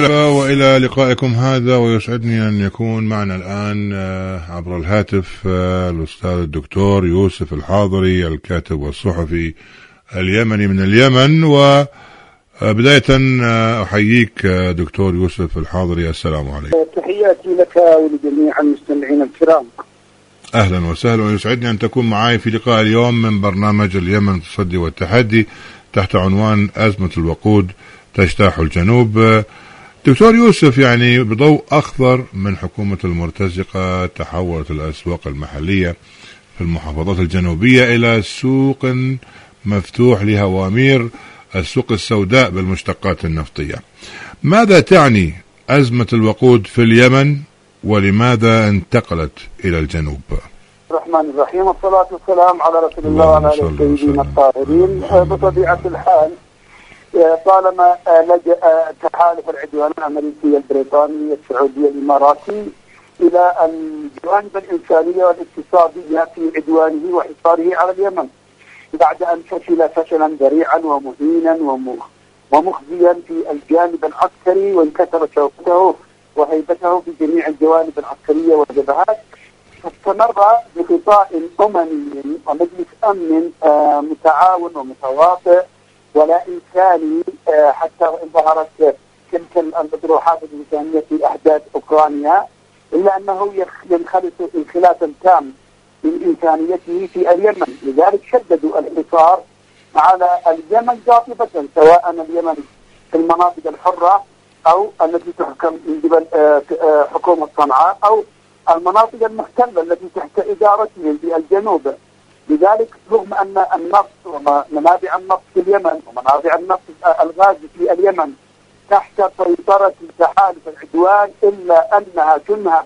وإلى لقائكم هذا، ويسعدني أن يكون معنا الآن عبر الهاتف الأستاذ الدكتور يوسف الحاضري، الكاتب والصحفي اليمني من اليمن. وبداية أحييك دكتور يوسف الحاضري، السلام عليكم. تحياتي لك ولجميع المستمعين الكرام. أهلا وسهلا، ويسعدني أن تكون معي في لقاء اليوم من برنامج اليمن التصدي والتحدي تحت عنوان أزمة الوقود تجتاح الجنوب. دكتور يوسف، يعني بضوء أخضر من حكومة المرتزقة تحولت الأسواق المحلية في المحافظات الجنوبية إلى سوق مفتوح لهوامير السوق السوداء بالمشتقات النفطية. ماذا تعني أزمة الوقود في اليمن، ولماذا انتقلت إلى الجنوب؟ الرحمن الرحيم، والصلاة والسلام على رسول الله وعلى آله الطيبين الطاهرين. بطبيعة الحال طالما لجأ تحالف العدوان الأمريكي البريطاني السعودي الإماراتي إلى الجوانب الإنسانية والاقتصادية في عدوانه وحصاره على اليمن، بعد أن فشل فشلا ذريعا ومهينا ومخزيا في الجانب العسكري، وانكسر شوكته وهيبته في جميع الجوانب العسكرية والجبهات، استمر بغطاء أممي ومجلس أمن متعاون ومتواطئ ولا إنساني، حتى وإن ظهرت تلك الأطروحات الإنسانية في أحداث أوكرانيا، إلا أنه ينخلص انخلاصا تام من إنسانيته في اليمن. لذلك شددوا الحصار على اليمن قاطبة، سواء اليمن في المناطق الحرة أو التي تحكم من قبل حكومة صنعاء، أو المناطق المحتلة التي تحت إدارتهم في الجنوب. لذلك رغم أن النفط ومنابع النفط في اليمن ومنابع النفط الغاز في اليمن تحت سيطرة تحالف العدوان، إلا أنها تنهب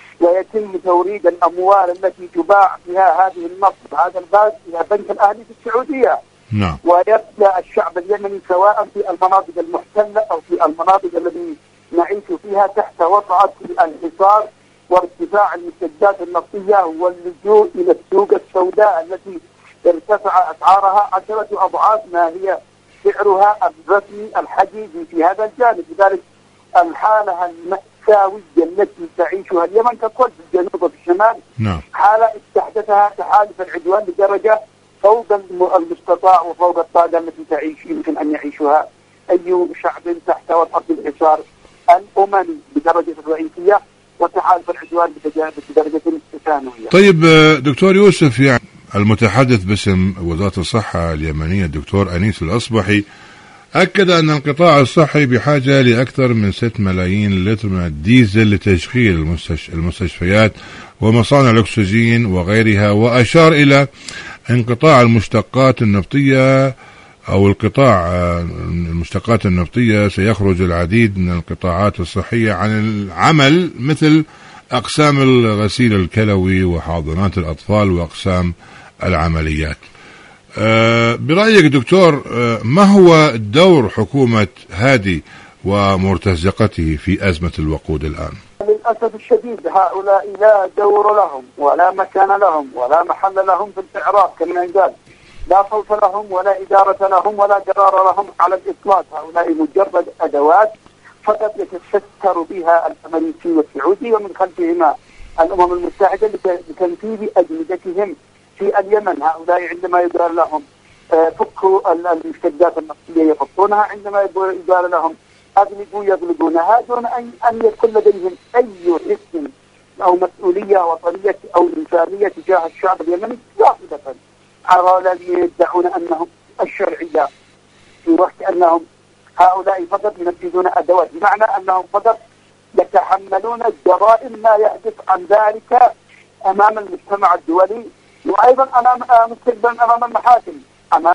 ويتم توريد الأموال التي تباع فيها هذه النفط هذا الغاز إلى بنك الأهلي في السعودية. نعم. ويبدأ الشعب اليمني سواء في المناطق المحتلة أو في المناطق التي نعيش فيها تحت وطأة الحصار وارتفاع المستجدات النفطية واللجوء إلى السوق السوداء التي ارتفع أسعارها 10 أضعاف ما هي سعرها الرسمي الحقيقي في هذا الجانب. لذلك الحالة المأساوية التي تعيشها اليمن ككل في الجنوب وفي الشمال حالة استحدثها تحالف العدوان بدرجة فوق المستطاع وفوق الطاقة التي يمكن أن يعيشها أي شعب تحت وطأة الحصار الأممي بدرجة الرئيسية، وتحالف العدوان بدرجة ثانوية. طيب دكتور يوسف، يعني المتحدث باسم وزارة الصحة اليمنية الدكتور أنيس الأصبحي أكد أن القطاع الصحي بحاجة لأكثر من 6 ملايين لتر من الديزل لتشغيل المستشفيات ومصانع الأكسجين وغيرها، وأشار إلى انقطاع المشتقات النفطية أو القطاع المشتقات النفطية سيخرج العديد من القطاعات الصحية عن العمل، مثل أقسام الغسيل الكلوي وحاضنات الأطفال وأقسام العمليات. برأيك دكتور، ما هو دور حكومة هادي ومرتزقته في أزمة الوقود الآن؟ للأسف الشديد هؤلاء لا دور لهم ولا مكان لهم ولا محل لهم في الإعراب، كما يقال لا صوت لهم ولا إدارة لهم ولا قرار لهم على الإطلاق. هؤلاء مجرد أدوات فقط يتستر بها الأمريكي والسعودي ومن خلفهما الأمم المتحدة لتنفيذ أجندتهم في اليمن. هؤلاء عندما يقال لهم فكوا المستجدات النفطية يفكونها، عندما يقال لهم أغلقوا يغلقونها، دون أن يكون لديهم أي حس أو مسؤولية وطنية أو إنسانية تجاه الشعب اليمني ظاهرة. هؤلاء يدعون أنهم الشرعية في وقت أنهم هؤلاء فقط ينفذون أدوات، بمعنى أنهم فقط يتحملون الجرائم ما يحدث عن ذلك أمام المجتمع الدولي، وأيضا أمام مستقبلا أمام المحاكم، أمام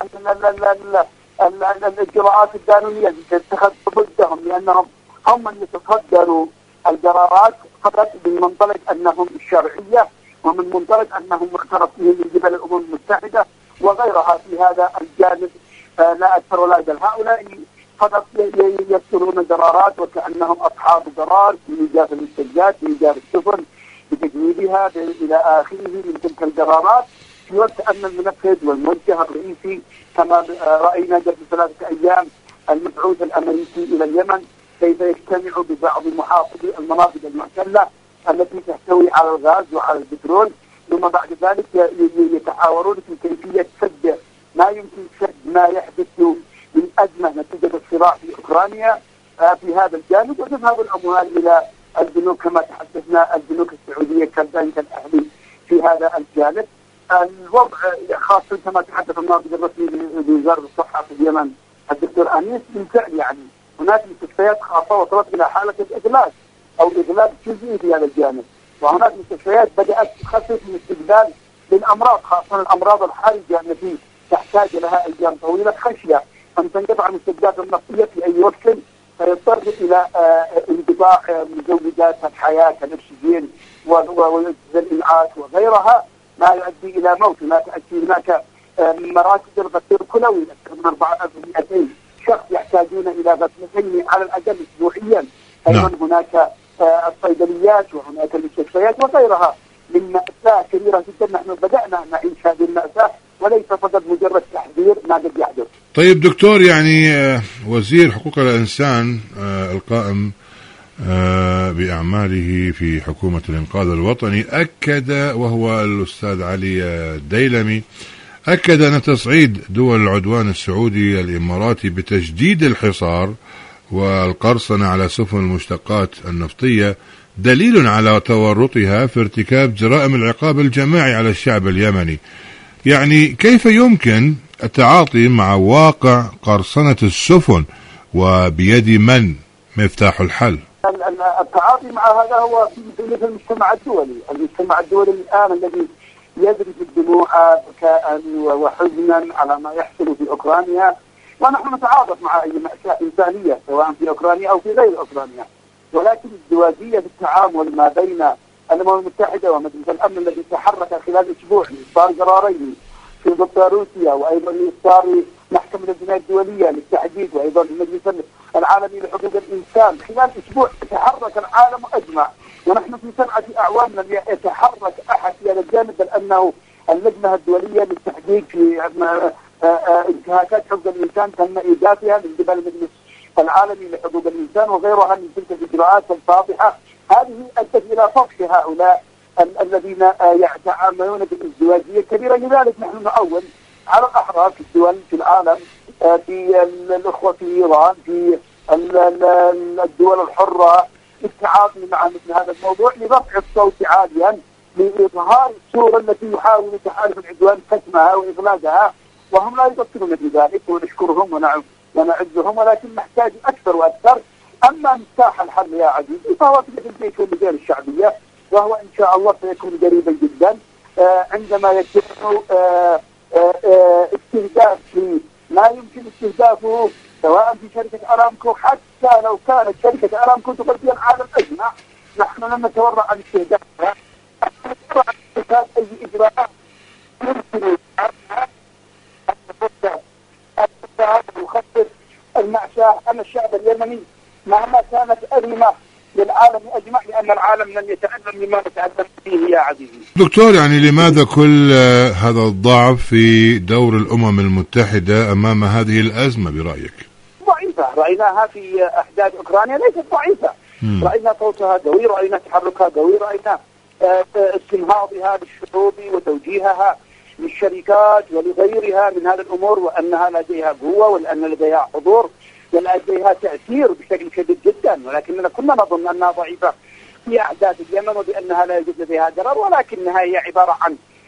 الإجراءات القانونية التي تتخذ ضدهم، لأنهم هم من يتصدروا القرارات فقط من منطلق أنهم الشرعية ومن منطلق أنهم مختلط بهم من قبل الأمم المتحدة وغيرها في هذا الجانب. لا أكثر ولا أقل. هؤلاء فقط يصدرون قرارات وكأنهم أصحاب قرار في إيجاد المستجدات، في إيجاد السفن، بتجميدها إلى آخره من تلك القرارات، في وقت أن المنفذ والموجه الرئيسي كما رأينا قبل 3 أيام المبعوث الأمريكي إلى اليمن كيف يجتمع ببعض محافظي المناطق المحتلة التي تحتوي على الغاز وعلى البترول، ثم بعد ذلك يتحاورون في كيفية سد ما يمكن سد ما يحدث من أزمة نتيجة الصراع في أوكرانيا في هذا الجانب، وتذهب الأموال إلى البنوك كما تحدثنا، البنوك السعودية كالبنك الأهلي في هذا الجانب. الوضع خاصة كما تحدث الناطق الرسمي لوزارة الصحة في اليمن الدكتور أنيس، بالفعل يعني هناك مستشفيات خاصة وصلت إلى حالة الإغلاق أو إغلاق جزئي في هذا الجانب، وهناك مستشفيات بدأت تخفف من استقبال للأمراض، خاصة الأمراض الحرجة التي تحتاج لها أيام طويلة، خشية أن تنقطع المستجدات النفطية في أي وقت فيضطر إلى انقطاع مزودات الحياة كالأكسجين والإنعاش وغيرها، ما يؤدي إلى موت. ما تأتي هناك مراكز الغسيل الكلوي أكثر من 4200 شخص يحتاجون إلى غسلتين على الأقل أسبوعيا. أيضا هناك الصيدليات وهناك المستشفيات وغيرها من مأساة كبيرة جدا. نحن بدأنا نعيش هذه المأساة وليس فقط مجرد تحذير ما قد يحدث. طيب دكتور، يعني وزير حقوق الإنسان القائم بأعماله في حكومة الإنقاذ الوطني أكد، وهو الأستاذ علي الديلمي، أكد أن تصعيد دول العدوان السعودي الإماراتي بتجديد الحصار والقرصنة على سفن المشتقات النفطية دليل على تورطها في ارتكاب جرائم العقاب الجماعي على الشعب اليمني. يعني كيف يمكن التعاطي مع واقع قرصنة السفن، وبيد من مفتاح الحل؟ التعاطي مع هذا هو في المجتمع الدولي. المجتمع الدولي الآن الذي يذرف الدموع بكاء وحزنا على ما يحصل في أوكرانيا، ونحن نتعاطف مع أي مأساة إنسانية سواء في أوكرانيا أو في غير أوكرانيا، ولكن ازدواجية في التعامل ما بين الأمم المتحدة ومجلس الأمن الذي تحرك خلال أسبوع لإصدار قرارين في ضد روسيا، وأيضا لإصدار محكمة الجناية الدولية للتحديد، وأيضا المجلس العالمي لحقوق الإنسان. خلال أسبوع تحرك العالم أجمع، ونحن في 7 أعوام لم يتحرك أحد في هذا الجانب، بل أنه اللجنة الدولية للتحقيق في انتهاكات حقوق الإنسان تم إيجافها من قبل المجلس العالمي لحقوق الإنسان وغيرها من تلك الإجراءات الفاضحة. هذه أدت إلى فضح هؤلاء الذين يتعاملون بالازدواجية الكبيرة. لذلك نحن نعول على الأحرار في الدول في العالم، في الأخوة في إيران، في الدول الحرة، التعاطي مع مثل هذا الموضوع لرفع الصوت عاليا لإظهار الصورة التي يحاول تحالف العدوان كتمها وإغلاقها، وهم لا يبطلون بذلك، ونشكرهم ونعزهم، ولكن نحتاج أكثر وأكثر. أما مفتاح الحل يا عزيزي فهو في البيت واللجان الشعبية، وهو إن شاء الله سيكون قريبا جدا عندما يتم استهداف في ما يمكن استهدافه سواء في شركة أرامكو، حتى لو كانت شركة أرامكو تغطي العالم أجمع. نحن لن نتورع عن استهدافها، نتورع عن استهداف أي إجراءات يمكن يخفف المأساة أن الشعب اليمني مهما كانت أزمة للعالم أجمع، لأن العالم لن يتألم لما نتألم فيه يا عزيزي. دكتور، يعني لماذا كل هذا الضعف في دور الأمم المتحدة أمام هذه الأزمة برأيك؟ ضعيفة، رأيناها في أحداث أوكرانيا ليست ضعيفة. رأينا صوتها قوي، رأينا تحركها قوي، رأينا استنهاضها للشعوب وتوجيهها للشركات ولغيرها من هذه الأمور، وأنها لديها قوة وأن لديها حضور ولديها تأثير بشكل شديد جدا، ولكننا كنا نظن أنها ضعيفة في أحداث اليمن وبأنها لا يوجد لديها ضرر، ولكنها هي عبارة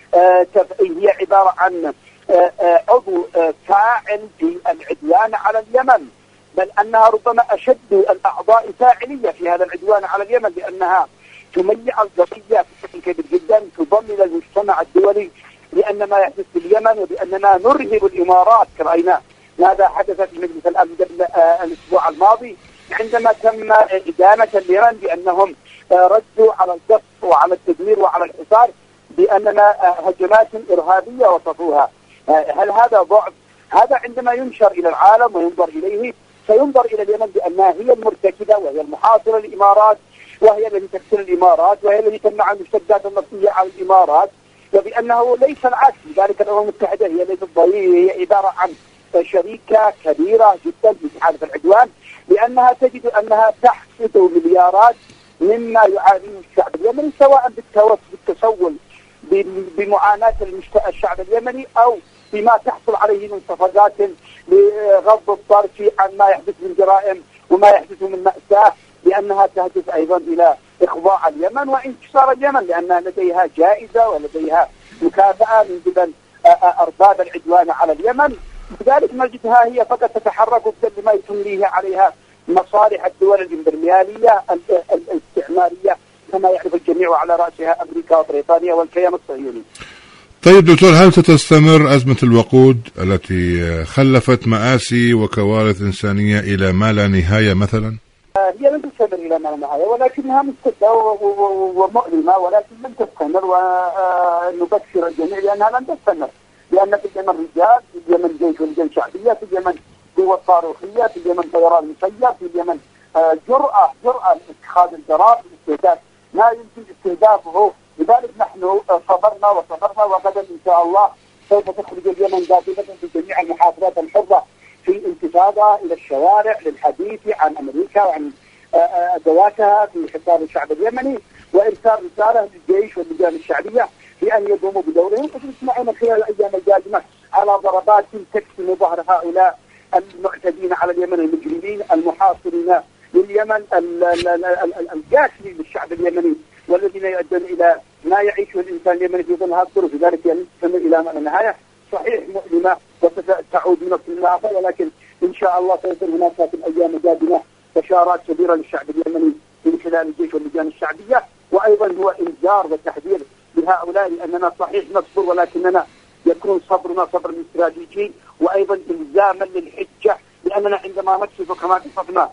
عن عضو فاعل في العدوان على اليمن، بل أنها ربما أشد الأعضاء فاعلية في هذا العدوان على اليمن، لأنها تميع القضية بشكل كبير جدا، تضمن المجتمع الدولي لأن ما يحدث في اليمن وبأننا نرهب الإمارات. رأينا ماذا حدث في مجلس الأمن قبل الأسبوع الماضي عندما تم إدانة اليمن بأنهم ردوا على القصف وعلى التدمير وعلى الحصار بأننا هجمات إرهابية وصفوها. هل هذا ضعف؟ هذا عندما ينشر إلى العالم وينظر إليه سينظر إلى اليمن بأنها هي المرتكبة وهي المحاصرة للإمارات، وهي التي تقتل الإمارات، وهي التي تمنع المشتقات النفطية على الإمارات، وبأنه ليس العكس. لذلك الأمم المتحدة هي ليست ضرورية، هي عبارة عن شريكة كبيرة جدا في تحالف العدوان، لأنها تجد أنها تحصد مليارات مما يعانيه الشعب اليمني، سواء بالتسول بمعاناة الشعب اليمني أو بما تحصل عليه من صفقات لغض الطرف عن ما يحدث من جرائم وما يحدث من مأساة، لأنها تهدف أيضا إلى إخضاع اليمن وانتصار اليمن، لأن لديها جائزة ولديها مكافأة من قبل أرباب العدوان على اليمن. لذلك نجدها هي فقط تتحرك بما تمليه عليها مصالح الدول الإمبريالية الاستعمارية كما يعرف الجميع، على رأسها أمريكا وبريطانيا والكيان الصهيوني. طيب دكتور، هل ستستمر أزمة الوقود التي خلفت مآسي وكوارث إنسانية إلى ما لا نهاية مثلا؟ هي لن تستمر إلى ما لا نهاية، ولكنها مستدة ومؤلمة، ولكن لن تستمر، ونبشر الجميع لأنها لن تستمر، لأن في اليمن رجال، في اليمن جيش ورجال شعبية، في اليمن قوة صاروخية، في اليمن طيران مسير، في اليمن جرأة لاتخاذ القرار باستهداف ما يمكن استهدافه. لذلك نحن صبرنا وغدا إن شاء الله سوف تخرج اليمن دافئة في جميع المحافظات الحرة في الانتفاضة إلى الشوارع للحديث عن أمريكا وعن أدواتها في حصار الشعب اليمني، وإرسال رسالة للجيش واللجان الشعبية بأن يقوموا بدورهم. فتسمعون خلال الأيام القادمة على ضربات تكسم ظهر هؤلاء المعتدين على اليمن، المجرمين المحاصرين لليمن، القاتلين للشعب اليمني، والذين يؤدون إلى ما يعيشه الإنسان اليمني في ظل هذه الظروف. لذلك تستمر إلى ما لا نهاية، صحيح مؤلمة وستعود بنفس النافة، ولكن إن شاء الله سيكون هناك في الأيام القادمة بشارات كبيرة للشعب اليمني من خلال الجيش واللجان الشعبية. وأيضا هو إنذار وتحذير لهؤلاء أننا صحيح نصبر، ولكننا يكون صبرنا صبر استراتيجي، وأيضا إلزاما للحجة، لأننا عندما نكشف كما قصفنا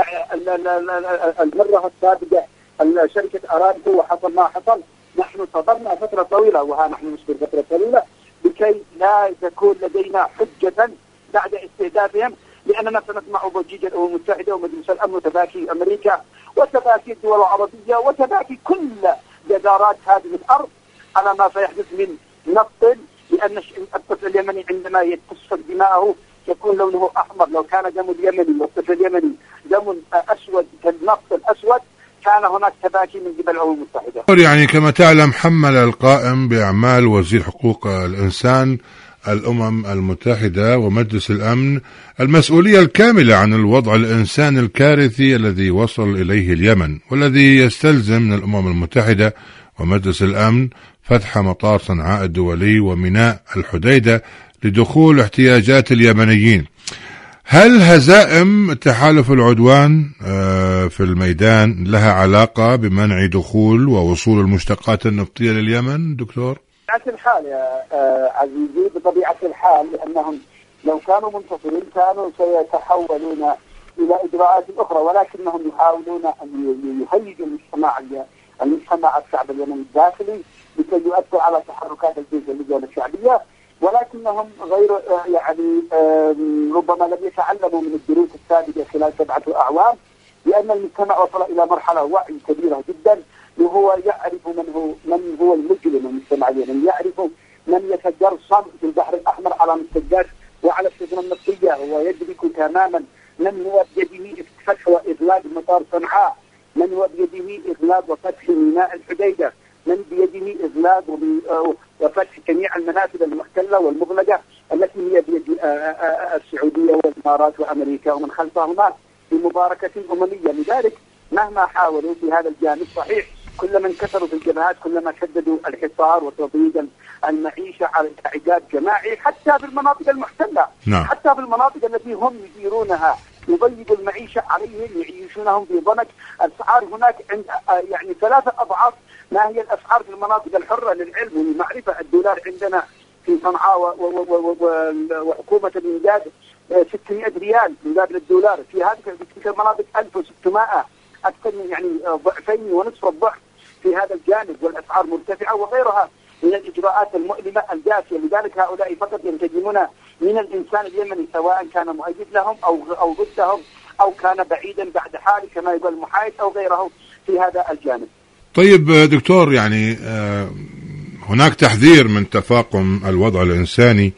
المرة السابقة شركة أرامكو وحصل ما حصل، نحن صبرنا فترة طويلة، وها نحن نصبر فترة طويلة لكي لا تكون لدينا حجة بعد استهدافهم، لأننا سنسمع ضجيج الأمم المتحدة ومجلس الأمن وتباكي أمريكا وتباكي الدول العربية وتباكي كل جدارات هذه الأرض على ما سيحدث من نفط، لأن الطفل اليمني عندما يتصل دماءه يكون لونه أحمر. لو كان دم اليمني والطفل اليمني دم أسود كالنفط الأسود كان هناك تباكي من قبل الأمم المتحدة. يعني كما تعلم حمل القائم بأعمال وزير حقوق الإنسان الأمم المتحدة ومجلس الأمن المسؤولية الكاملة عن الوضع الإنساني الكارثي الذي وصل إليه اليمن، والذي يستلزم من الأمم المتحدة ومجلس الأمن فتح مطار صنعاء الدولي وميناء الحديدة لدخول احتياجات اليمنيين. هل هزائم تحالف العدوان في الميدان لها علاقة بمنع دخول ووصول المشتقات النفطية لليمن دكتور؟ بطبيعة الحال يا عزيزي، بطبيعة الحال، لأنهم لو كانوا منتصرين كانوا سيتحولون إلى إجراءات أخرى، ولكنهم يحاولون أن يهيجوا المجتمع الشعب اليمني الداخلي لكي يؤثر على تحركات الجيش واللجان الشعبية، ولكنهم غير ربما لم يتعلموا من الدروس السابقة خلال 7 أعوام، لأن المجتمع وصل إلى مرحلة وعي كبيرة جدا، وهو يعرف من هو المجرم. المجتمع اليمني يعرف من يتجرسم في البحر الأحمر على مسجات وعلى السفن النفطية، ويدرك تماما من هو بيده فتح وإغلاق مطار صنعاء، من هو بيده إغلاق وفتح ميناء الحديدة، من بيده إغلاق وفتح جميع المنافذ المحتلة والمغلقة التي هي بيد السعودية والإمارات وأمريكا ومن خلفهما بمباركة أممية. لذلك مهما حاولوا في هذا الجانب، صحيح كلما انكسروا في الجبهات كلما شددوا الحصار وتضييق المعيشة على إعجاب جماعي حتى في المناطق المحتلة. نعم. حتى في المناطق التي هم يديرونها يضيقوا المعيشة عليهم، يعيشونهم في ضنك. الأسعار هناك عند 3 أضعاف ما هي الأسعار في المناطق الحرة للعلم والمعرفة. الدولار عندنا في صنعاء وحكومة الإنجاز 600 ريال مقابل الدولار، في هذه المناطق 1600، أكثر من ضعفين ونصف الضعف في هذا الجانب، والأسعار مرتفعة وغيرها من الإجراءات المؤلمة القاسية. لذلك هؤلاء فقط ينتجمون من الإنسان اليمني، سواء كان مؤيد لهم أو ضدهم أو كان بعيدا بعد حال كما يقول المحايد أو غيره في هذا الجانب. طيب دكتور، هناك تحذير من تفاقم الوضع الإنساني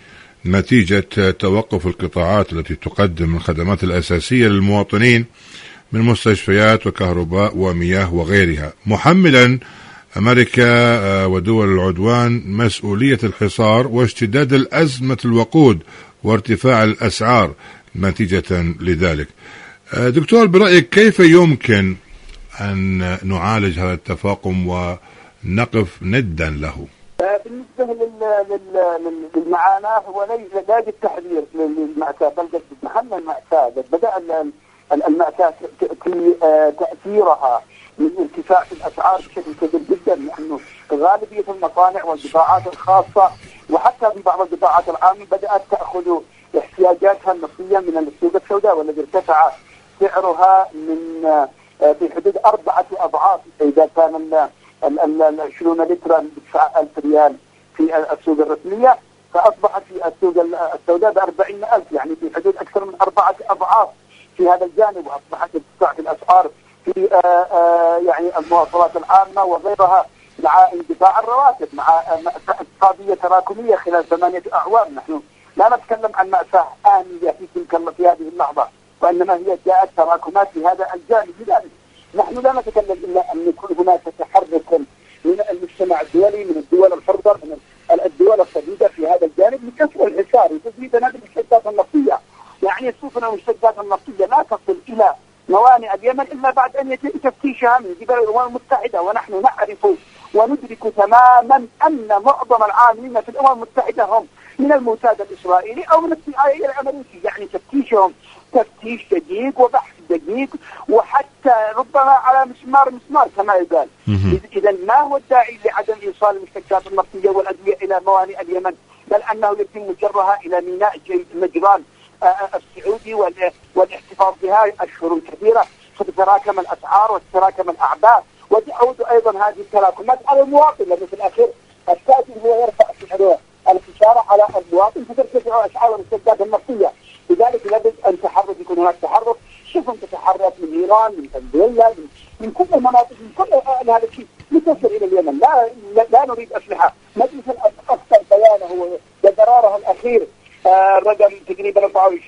نتيجة توقف القطاعات التي تقدم الخدمات الأساسية للمواطنين من مستشفيات وكهرباء ومياه وغيرها، محملا أمريكا ودول العدوان مسؤولية الحصار واشتداد الأزمة الوقود وارتفاع الأسعار نتيجة لذلك. دكتور، برأيك كيف يمكن أن نعالج هذا التفاقم ونقف ندا له؟ بالنسبة للمعاناة هو لا يجب تحذير للمأساة، بل قد محل المأساة، بدأ المأساة تأثيرها من ارتفاع في الأسعار بشكل كبير جدا، لأنه غالبية المصانع والقطاعات الخاصة وحتى في بعض القطاعات العامة بدأت تأخذ احتياجاتها النفطية من السوق السوداء، والذي ارتفع سعرها من في حدود 4 أضعاف. إذا كان 20 لترا ب9,000 ريال في السوق الرسمية، فأصبحت في السوق السوداء ب40,000، يعني في حدود أكثر من 4 أضعاف في هذا الجانب. وأصبحت ارتفاع في الأسعار في يعني المواصلات العامة وغيرها، مع انقطاع الرواتب، مع مأساة اقتصادية تراكمية خلال 8 أعوام. نحن لا نتكلم عن مأساة آنية في هذه اللحظة، وإنما هي جاءت تراكمات في هذا الجانب. لذلك نحن لا نتكلم إلا أن يكون هناك تحرك من المجتمع الدولي، من الدول الحرة، من الدول الصديقة في هذا الجانب لكسر الحصار وتثبيت نادي المشتقات النفطية. يعني السفن والمشتقات النفطية لا تصل إلى موانئ اليمن إلا بعد أن يتم تفتيشها من قبل الأمم المتحدة، ونحن نعرف وندرك تماما أن معظم العاملين في الأمم المتحدة هم من الموساد الإسرائيلي أو من الCIA الأمريكي. يعني تفتيشهم تفتيش دقيق وبحث دقيق، وحتى ربما على مسمار كما يقال. إذا ما هو الداعي لعدم إيصال المشتقات النفطية والأدوية إلى موانئ اليمن، بل أنه يتم جرها إلى ميناء نجران السعودي والاحتفاظ بها أشهر كثيرة، فتتراكم الأسعار وتتراكم الأعباء، وتعود أيضا هذه التراكمات على المواطن، لأنه في الأخير التاجر هو يرفع سعر الخسارة على المواطن، فترتفع أسعار المشتقات النفطية. لذلك لابد أن يكون هناك تحرك، سفن تتحرك من إيران، من فنزويلا، من كل المناطق، من كل هذا الشيء لتصل إلى اليمن. لا نريد أسلحة. مجلس أكثر بيانه وقراره الأخير رقم تقريبا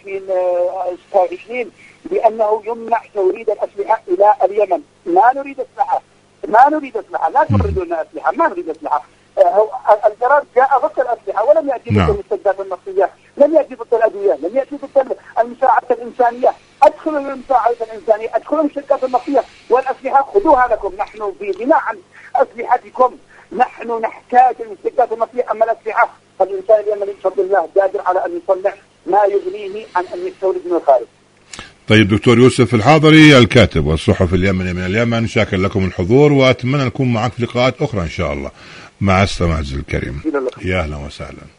24 بأنه يمنع توريد الأسلحة إلى اليمن. ما نريد أسلحة، لا توريدوا لنا أسلحة، ما نريد أسلحة. القرار جاء ضد الأسلحة، ولم يأتي ضد المستلزمات النفطية، لم يأتي ضد الأدوية، لم يأتي ضد المساعدة الإنسانية. ادخلوا المساعدة الإنسانية، ادخلوا المشتقات النفطية والأسلحة، خذوها لكم. نحن في غنى عن أسلحتكم، نحن نحتاج المشتقات النفطية. أما الأسلحة فالإنسان اليمني بفضل الله قادر على أن يصنع ما يغنيه عن أن يستورد من الخارج. طيب دكتور يوسف الحاضري، الكاتب والصحفي اليمني من اليمن، شاكر لكم الحضور، وأتمنى نكون معك في لقاءات أخرى إن شاء الله. مع السلامة عزيزي الكريم. يا أهلا وسهلا.